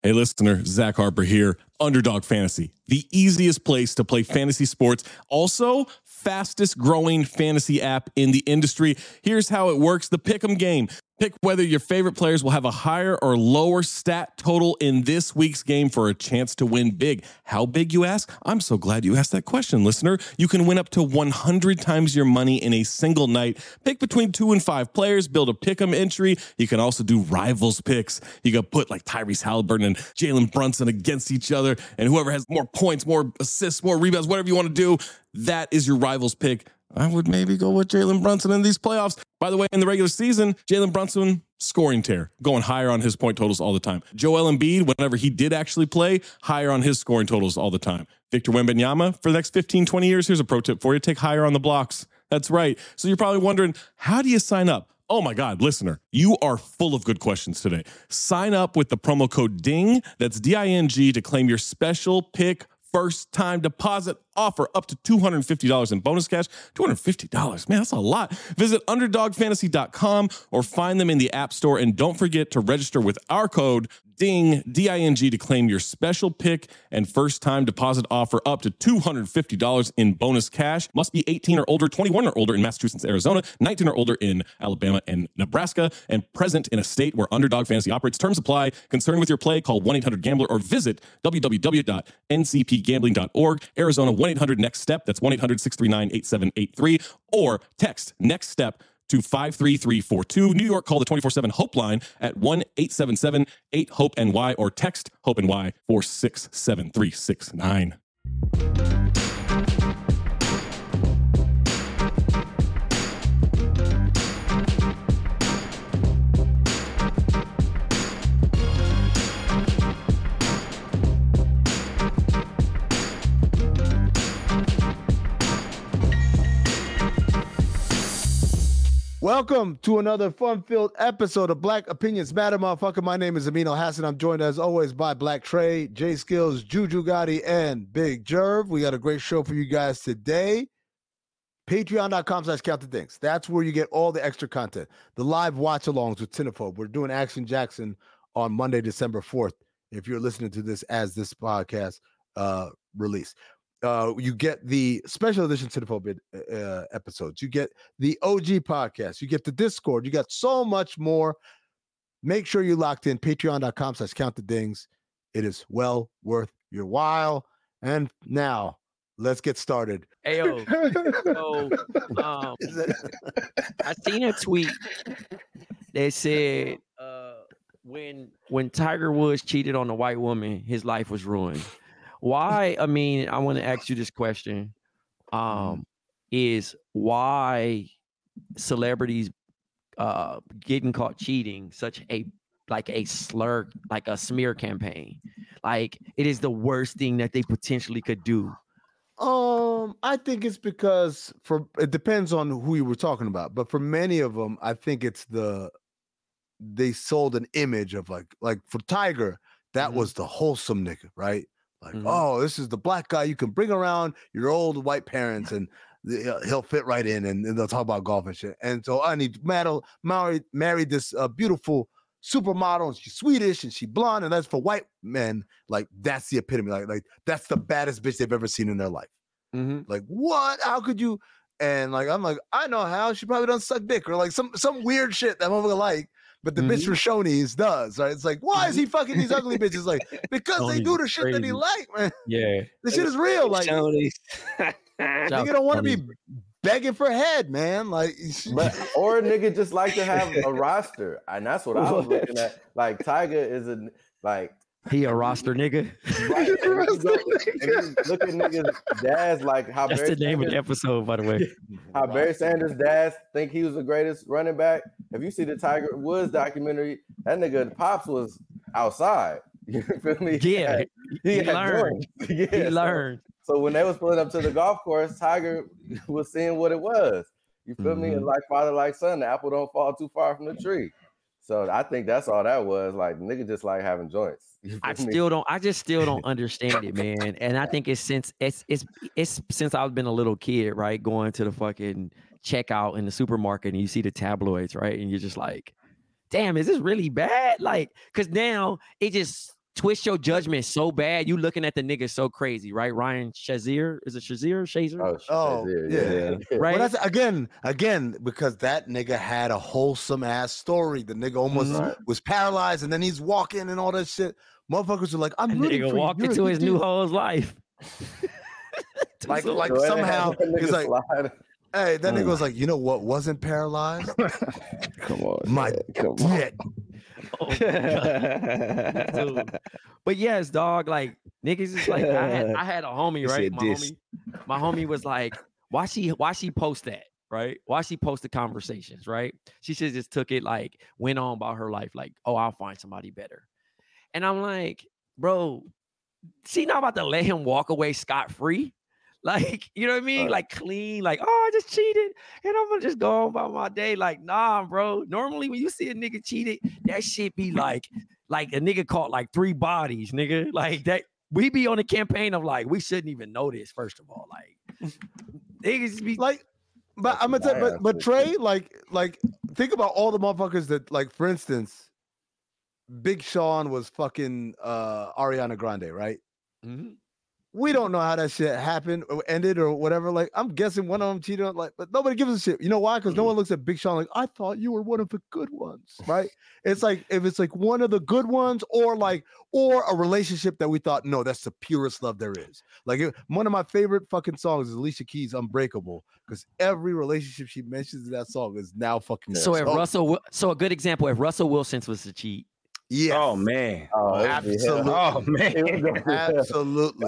Hey, listener, Zach Harper here. Underdog Fantasy, the easiest place to play fantasy sports. Also, fastest growing fantasy app in the industry. Here's how it works. The Pick'em game. Pick whether your favorite players will have a higher or lower stat total in this week's game for a chance to win big. How big, you ask? I'm so glad you asked that question, listener. You can win up to 100 times your money in a single night. Pick between 2 and 5 players, build a Pick'em entry. You can also do rivals picks. You can put like Tyrese Halliburton and Jalen Brunson against each other, and whoever has more points, more assists, more rebounds, whatever you want to do, that is your rivals pick. I would maybe go with Jalen Brunson in these playoffs. By the way, in the regular season, Jalen Brunson, scoring tear, going higher on his point totals all the time. Joel Embiid, whenever he did actually play, higher on his scoring totals all the time. Victor Wembanyama, for the next 15, 20 years, here's a pro tip for you. Take higher on the blocks. That's right. So you're probably wondering, how do you sign up? Oh my God, listener, you are full of good questions today. Sign up with the promo code DING, that's D-I-N-G, to claim your special pick first time deposit offer up to $250 in bonus cash. $250, man, that's a lot. Visit underdogfantasy.com or find them in the App Store. And don't forget to register with our code DING, D-I-N-G, to claim your special pick and first time deposit offer up to $250 in bonus cash. Must be 18 or older, 21 or older in Massachusetts, Arizona, 19 or older in Alabama and Nebraska, and present in a state where Underdog Fantasy operates. Terms apply. Concerned with your play, call 1-800-GAMBLER or visit www.ncpgambling.org. Arizona, 1-800-NEXT-STEP. That's 1-800-639-8783. Or text NEXT STEP to 53342. New York, call the 24/7 Hope line at 1-877-8-HOPE-NY or text HOPE-NY 467-369. Welcome to another fun-filled episode of Black Opinions Matter, motherfucker. My name is Amin Al-Hassan. I'm joined, as always, by Black Trey, J Skills, Juju Gotti, and Big Jerv. We got a great show for you guys today. Patreon.com/CountTheDinks. That's where you get all the extra content. The live watch-alongs with Cinephobe. We're doing Action Jackson on Monday, December 4th, if you're listening to this as this podcast release. You get the special edition Cinephobe episodes. You get the OG podcast. You get the Discord. You got so much more. Make sure you locked in. Patreon.com/CountTheDings. It is well worth your while. And now, let's get started. Ayo. So, I seen a tweet that said when Tiger Woods cheated on a white woman, his life was ruined. Why? I mean, I want to ask you this question. Is why celebrities getting caught cheating such a slur, like a smear campaign? Like, it is the worst thing that they potentially could do. I think it's because it depends on who you were talking about, but for many of them, I think it's they sold an image of like for Tiger, that was the wholesome nigga, right? Like, oh, this is the black guy you can bring around your old white parents and he'll fit right in, and they'll talk about golf and shit. And so I need married this beautiful supermodel, and she's Swedish and she's blonde, and that's for white men. Like, that's the epitome. Like that's the baddest bitch they've ever seen in their life. Like, what? How could you? And like, I'm like, I know how. She probably doesn't suck dick or like some weird shit that motherfucker like. But the bitch for Shoney's does, right? It's like, why is he fucking these ugly bitches? Like, because they do the shit that he like, man. Yeah. This shit is real. Like, nigga don't want to be begging for head, man. Like, or a nigga just like to have a roster. And that's what I was looking at. Like, Tiger is he a roster nigga. Right. And you look at niggas' dads, like how that's Barry the name of the episode, by the way. How Barry Sanders' dads think he was the greatest running back. If you see the Tiger Woods documentary, that nigga Pops was outside. You feel me? Yeah, he learned. Yeah, he learned. So when they was pulling up to the golf course, Tiger was seeing what it was. You feel me? And like father, like son, the apple don't fall too far from the tree. So I think that's all that was. Like, nigga just like having joints. I just still don't understand it, man. And I think it's since I've been a little kid, right? Going to the fucking checkout in the supermarket and you see the tabloids, right? And you're just like, damn, is this really bad? Like, cause now it just twist your judgment so bad. You looking at the nigga so crazy, right? Ryan Shazier, is it Shazier? Oh, yeah. Right. Well, that's again because that nigga had a wholesome ass story. The nigga almost was paralyzed, and then he's walking and all that shit. Motherfuckers are like, I'm rooting for you. Walk into his new hoe's life. like somehow he's like, hey, that nigga was like, you know what wasn't paralyzed? Come on, my dick. Oh, but yes, dog, like niggas is like I had a homie, right? My homie was like, why she post that, right? Why she post the conversations, right? She should just took it like went on about her life, like, oh, I'll find somebody better. And I'm like, bro, she not about to let him walk away scot-free. Like, you know what I mean? Like clean, like, oh, I just cheated and I'm gonna just go on about my day. Like, nah, bro. Normally when you see a nigga cheated, that shit be like a nigga caught like 3 bodies, nigga. Like that, we be on a campaign of like, we shouldn't even know this, first of all. Like, niggas be like, but I'm gonna tell you, but Trey, like, think about all the motherfuckers that, like, for instance, Big Sean was fucking Ariana Grande, right? Mm-hmm. We don't know how that shit happened or ended or whatever. Like, I'm guessing one of them cheated on, like, but nobody gives a shit. You know why? Because no one looks at Big Sean like, I thought you were one of the good ones, right? It's like, if it's like one of the good ones or a relationship that we thought, no, that's the purest love there is. Like, one of my favorite fucking songs is Alicia Keys' Unbreakable, because every relationship she mentions in that song is now fucking. So a good example, if Russell Wilson was to cheat. Yeah. Oh man. Oh, absolutely. Oh man. Absolutely.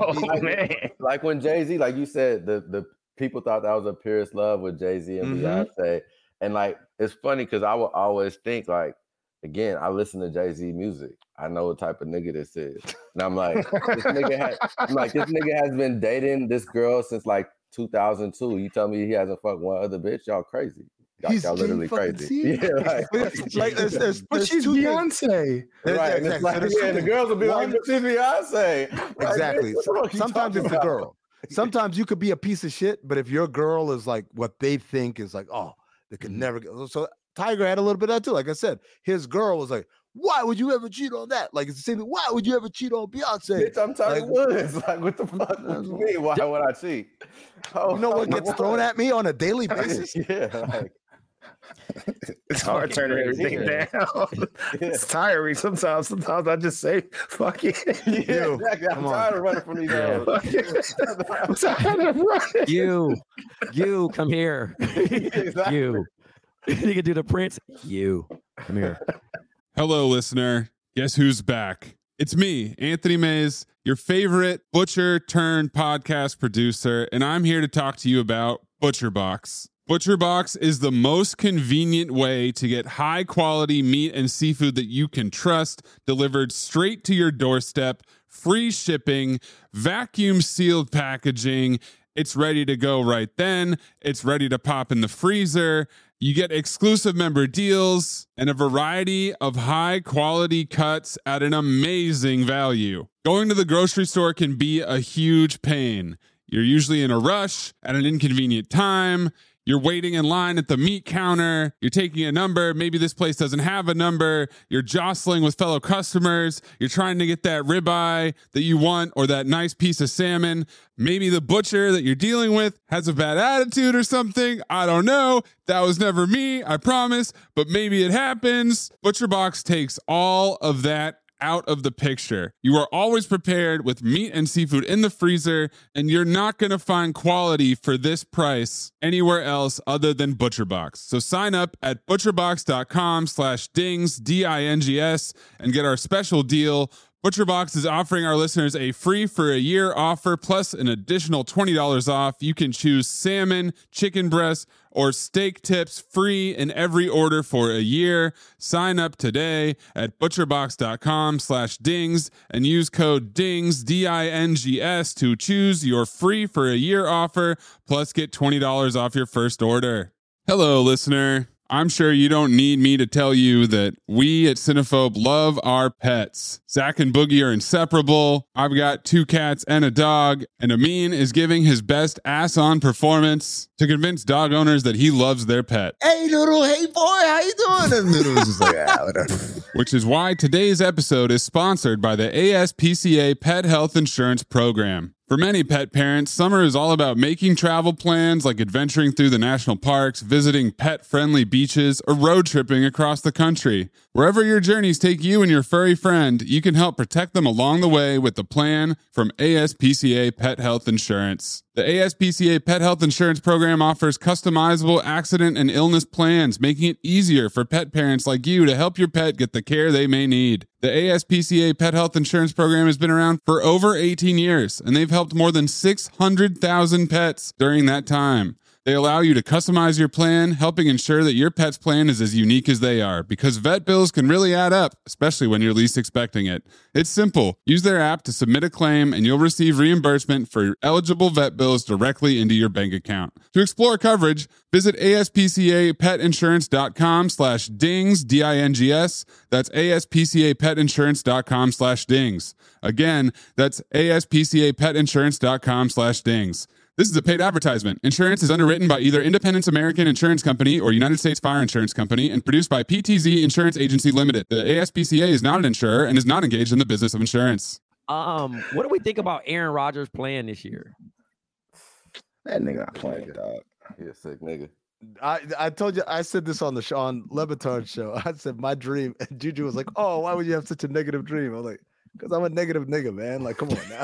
Like when Jay-Z, like you said, the people thought that was a purest love with Jay-Z and Beyonce. And like, it's funny because I would always think, like, again, I listen to Jay-Z music. I know what type of nigga this is. And I'm like, this nigga has been dating this girl since like 2002. You tell me he hasn't fucked one other bitch? Y'all crazy. Y'all literally crazy. Yeah, like there's she's Beyonce. Right. And it's like, and the girls will be like, but she's Beyonce. Exactly. Sometimes it's the girl. Sometimes you could be a piece of shit, but if your girl is like what they think is like, oh, they could never go. So Tiger had a little bit of that too. Like I said, his girl was like, why would you ever cheat on that? Like, it's the same thing. Why would you ever cheat on Beyonce? Bitch, I'm Tiger Woods. Like, what the fuck? What you mean? Why would I cheat? You know what gets thrown at me on a daily basis? Yeah. Like, it's hard turning everything down. It's tiring sometimes. Sometimes I just say, fuck it. Yeah, exactly. I'm tired of running from these hoes. I'm tired of running. You, come here. Exactly. You can do the Prince. You, come here. Hello, listener. Guess who's back? It's me, Anthony Mays, your favorite butcher turned podcast producer, and I'm here to talk to you about ButcherBox. ButcherBox is the most convenient way to get high quality meat and seafood that you can trust delivered straight to your doorstep, free shipping, vacuum sealed packaging. It's ready to go right then. It's ready to pop in the freezer. You get exclusive member deals and a variety of high quality cuts at an amazing value. Going to the grocery store can be a huge pain. You're usually in a rush at an inconvenient time. You're waiting in line at the meat counter. You're taking a number. Maybe this place doesn't have a number. You're jostling with fellow customers. You're trying to get that ribeye that you want or that nice piece of salmon. Maybe the butcher that you're dealing with has a bad attitude or something. I don't know. That was never me, I promise. But maybe it happens. ButcherBox takes all of that out of the picture. You are always prepared with meat and seafood in the freezer, and you're not going to find quality for this price anywhere else other than ButcherBox. So sign up at butcherbox.com/dings, D-I-N-G-S, and get our special deal. ButcherBox is offering our listeners a free for a year offer plus an additional $20 off. You can choose salmon, chicken breast, or steak tips free in every order for a year. Sign up today at butcherbox.com/dings and use code DINGS, D-I-N-G-S, to choose your free for a year offer plus get $20 off your first order. Hello, listener. I'm sure you don't need me to tell you that we at Cinephobe love our pets. Zach and Boogie are inseparable. I've got 2 cats and a dog, and Amin is giving his best ass-on performance to convince dog owners that he loves their pet. Hey, Noodle. Hey, boy. How you doing? And Noodle was just like, whatever. which is why today's episode is sponsored by the ASPCA Pet Health Insurance Program. For many pet parents, summer is all about making travel plans like adventuring through the national parks, visiting pet-friendly beaches, or road tripping across the country. Wherever your journeys take you and your furry friend, you can help protect them along the way with the plan from ASPCA Pet Health Insurance. The ASPCA Pet Health Insurance Program offers customizable accident and illness plans, making it easier for pet parents like you to help your pet get the care they may need. The ASPCA Pet Health Insurance Program has been around for over 18 years, and they've helped more than 600,000 pets during that time. They allow you to customize your plan, helping ensure that your pet's plan is as unique as they are, because vet bills can really add up, especially when you're least expecting it. It's simple. Use their app to submit a claim, and you'll receive reimbursement for eligible vet bills directly into your bank account. To explore coverage, visit aspcapetinsurance.com/dings, D-I-N-G-S. That's aspcapetinsurance.com/dings. Again, that's aspcapetinsurance.com/dings. This is a paid advertisement. Insurance is underwritten by either Independence American Insurance Company or United States Fire Insurance Company and produced by PTZ Insurance Agency Limited. The ASPCA is not an insurer and is not engaged in the business of insurance. What do we think about Aaron Rodgers playing this year? That nigga not playing, dog. He a sick nigga. I told you, I said this on the Sean Levitar show. I said my dream, and Juju was like, "Oh, why would you have such a negative dream?" I was like, "Because I'm a negative nigga, man. Like, come on now."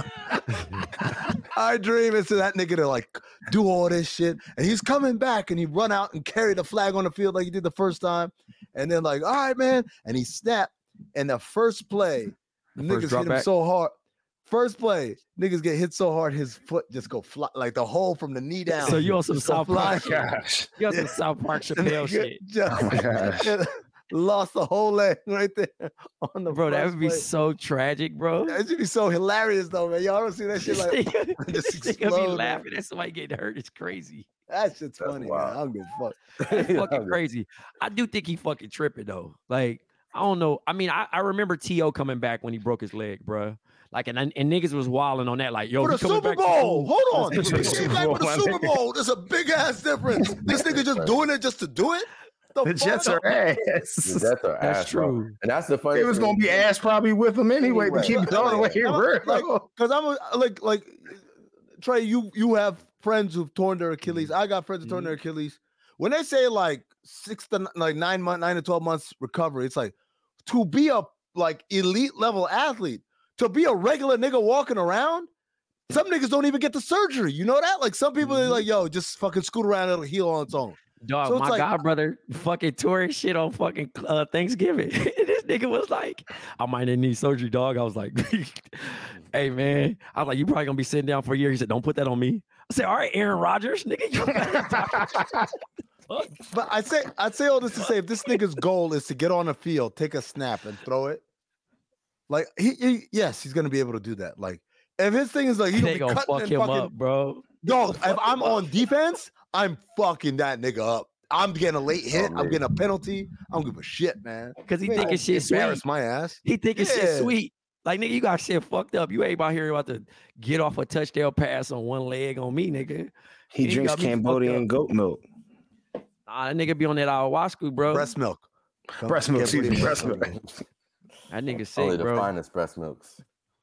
I dream is to that nigga to like do all this shit, and he's coming back, and he run out and carry the flag on the field like he did the first time, and then like, all right, man, and he snapped, and the first play, niggas hit him so hard. First play, niggas get hit so hard, his foot just go fly, like the hole from the knee down. So you on some South Park? Gosh. You on some South Park Chappelle shit? Just, Oh my gosh. lost the whole leg right there on the Bro, that first would be play. so tragic, bro. That should be so hilarious though, man. Y'all don't see that shit This like nigga, just this nigga be explode, man. laughing at somebody getting hurt. It's crazy. That shit's That's funny, wild. man. I don't give a fuck. It's fucking crazy. I do think he fucking tripping though. Like, I don't know. I mean, I remember T.O. coming back when he broke his leg, bro. Like, and niggas was wilding on that. Like, yo, For the he coming Super back to Bowl. school. Hold on. For the He Super came back for the Bowl, Super my Bowl. There's a big ass difference. This nigga just doing it just to do it? The Jets are ass. The Jets are That's ass, bro. true. And that's the funny. It was gonna be ass probably with him anyway to keep it all the way here. Because I'm like Trey, you have friends who've torn their Achilles. I got friends who torn their Achilles. When they say like 9 to 12 months recovery, it's like to be a like elite level athlete, to be a regular nigga walking around. Some niggas don't even get the surgery. You know that? Like some people are like, yo, just fucking scoot around, it'll heal on its own. Dog, So it's my like- god brother fucking tore his shit on fucking Thanksgiving. This nigga was like, I might need surgery, dog. I was like, hey man. I was like, you probably gonna be sitting down for a year. He said, don't put that on me. I said, all right, Aaron Rodgers, nigga. But I'd say all this to say, if this nigga's goal is to get on the field, take a snap and throw it, like yes, he's gonna be able to do that. Like if his thing is like he They gonna be gonna cutting fuck and him fucking, up, bro. dog. If I'm on defense, I'm fucking that nigga up. I'm getting a late hit. I'm getting a penalty. I don't give a shit, man. Because he You ain't thinking gonna shit sweet. embarrass my ass. He thinking shit Yeah. sweet. Like, nigga, you got shit fucked up. You ain't about here about to get off a touchdown pass on one leg on me, nigga. He You drinks got me fucked Cambodian up. goat milk. Nah, that nigga be on that ayahuasca, bro. Breast milk. Breast milk, Can't excuse me, believe breast breast milk. That nigga Only sick, the bro. finest breast milks.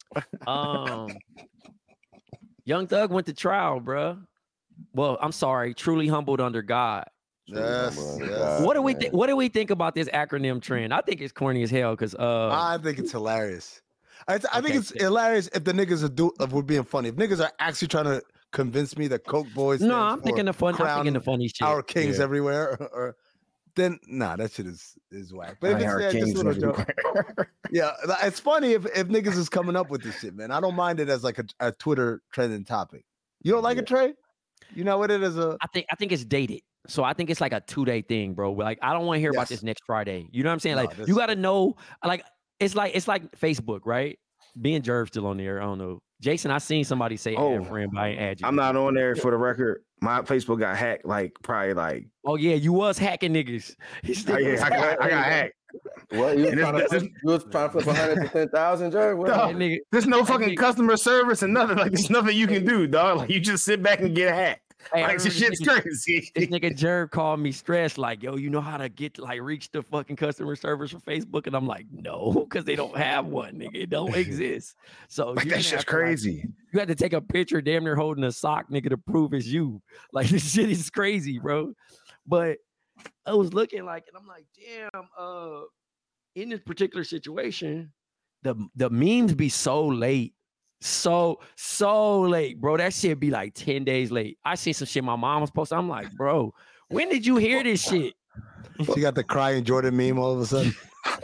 Young Thug went to trial, bro. Well, I'm sorry, truly humbled under God. Yes, Truly yes. humbled, What do we man. think? What do we think about this acronym trend? I think it's corny as hell because I think it's hilarious. I think Okay, it's so- hilarious if the niggas if we're being funny. If niggas are actually trying to convince me that Coke Boys no, stands I'm for thinking the fun. I'm thinking the crown funny shit. our kings Yeah. everywhere, or then nah, that shit is whack. But if Our it's just kings a little joke, everywhere. yeah, it's funny if niggas is coming up with this shit, man. I don't mind it as like a Twitter trending topic. You don't like it, Trey? You know what it is? I think it's dated. So I think it's like a 2-day thing, bro. Like I don't want to hear about Yes. this next Friday. You know what I'm saying? No, Like this- you got to know. Like it's like Facebook, right? Being Jerv still on there. I don't know. Jason, I seen somebody say Oh, add friend, but I ain't add you. I'm not on there for the record. My Facebook got hacked like probably like Oh yeah, you was hacking niggas. He's oh, yeah, I got hacked. What you was And trying to this- flip, you was trying to flip 100 to 10,000, Jerry? What No. happened? nigga. There's no That fucking nigga- customer service and nothing. Like there's nothing you can do, dog. Like you just sit back and get hacked. Hey, I Like, this remember shit's crazy. This nigga Jerv called me stressed, like, yo, you know how to get like reach the fucking customer service for Facebook? And I'm like, no, because they don't have one, nigga. It don't exist. So Like, you're that gonna shit's have to, like, crazy. you had to take a picture, damn near holding a sock, nigga, to prove it's you. Like, this shit is crazy, bro. But I was looking like, and I'm like, damn, in this particular situation, the memes be so late. So late, bro. That shit be like 10 days late. I seen some shit my mom was posting. I'm like, bro, when did you hear this shit? She got the crying Jordan meme all of a sudden.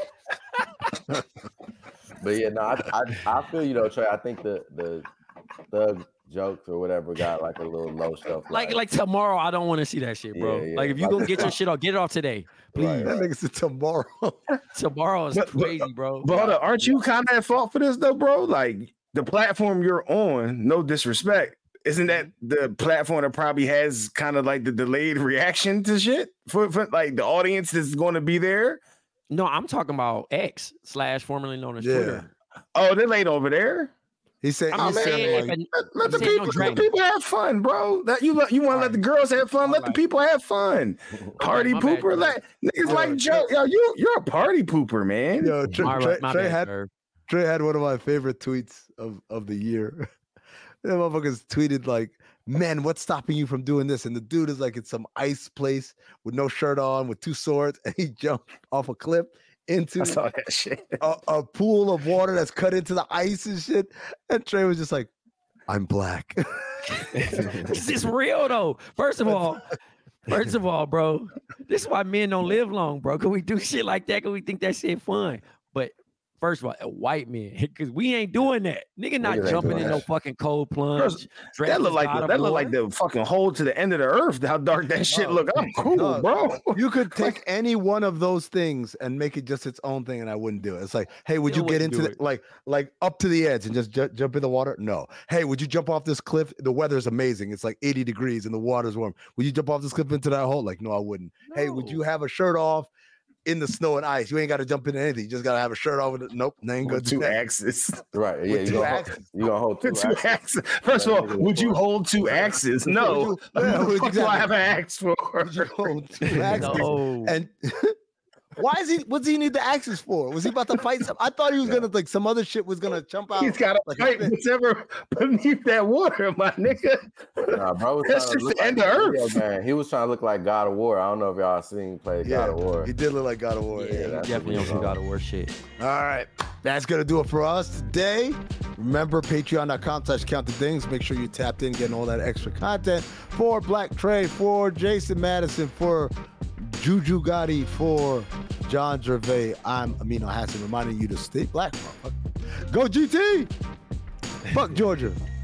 But yeah, no, I feel you though, Trey. I think the jokes or whatever got like a little low shelf life. Like tomorrow, I don't want to see that shit, bro. Yeah, like if you like- go get your shit off, get it off today, please. Right. That nigga said tomorrow. Tomorrow is But- crazy, bro. But hold on, aren't you kind of at fault for this though, bro? Like the platform you're on, no disrespect, isn't that the platform that probably has kind of like the delayed reaction to shit for like the audience that's going to be there? No, I'm talking about X / formerly known as Yeah. Twitter. Oh, they're late over there. He said, Oh, he man. said like, Let the He said no people, drama. have fun, bro. That you want to let the girls have fun. Let the Alright. people have fun. Party my bad, pooper, Trey. like niggas Yo, like Joe. Yo, you're a party pooper, man. yo, Trey, My Trey, bad, Trey had Jerv. Trey had one of my favorite tweets of the year. The motherfuckers tweeted like, "Man, what's stopping you from doing this?" And the dude is like, it's some ice place with no shirt on, with two swords, and he jumped off a cliff into I saw that shit. a pool of water that's cut into the ice and shit. And Trey was just like, "I'm black." This is real though. First of all, bro, this is why men don't live long, bro. Cause we do shit like that, cause we think that shit fun. But first of all, white men, because we ain't doing that. Nigga not Niggas ain't jumping doing in no that. fucking cold First, plunge. That look like the fucking hole to the end of the earth. How dark that shit No, look. I'm cool, no. bro. You could take any one of those things and make it just its own thing, and I wouldn't do it. It's like, hey, would Still you get wouldn't into do the, like up to the edge and just jump in the water? No. Hey, would you jump off this cliff? The weather's amazing. It's like 80 degrees and the water's warm. Would you jump off this cliff into that hole? Like, no, I wouldn't. Hey, would you No. have a shirt off in the snow and ice? You ain't got to jump into anything. You just got to have a shirt off. Nope, they ain't gonna With do two that. axes. Right. Yeah, With two axes. you gonna hold two Two axes. axes. First of all, would you hold two axes? No. Yeah, What the fuck do I exactly. have an axe for? Would you hold two axes? No. And what's he need the axes for? Was he about to fight some? I thought he was gonna like some other shit was gonna jump out. He's got to like a fight fish. whatever beneath that water, my nigga. Nah, bro was That's trying to just look the end like of a video Earth. game. He was trying to look like God of War. I don't know if y'all seen play God of War. He did look like God of War. Yeah, Yeah. you that's definitely what on we some on. God of War shit. All right. That's gonna do it for us today. Remember, patreon.com/count the dings. Make sure you tapped in, getting all that extra content for Black Trey, for Jason Madison, for Juju Gotti, for John Gervais. I'm Amino Hassan, reminding you to stay black, motherfucker. Go GT! Fuck Georgia.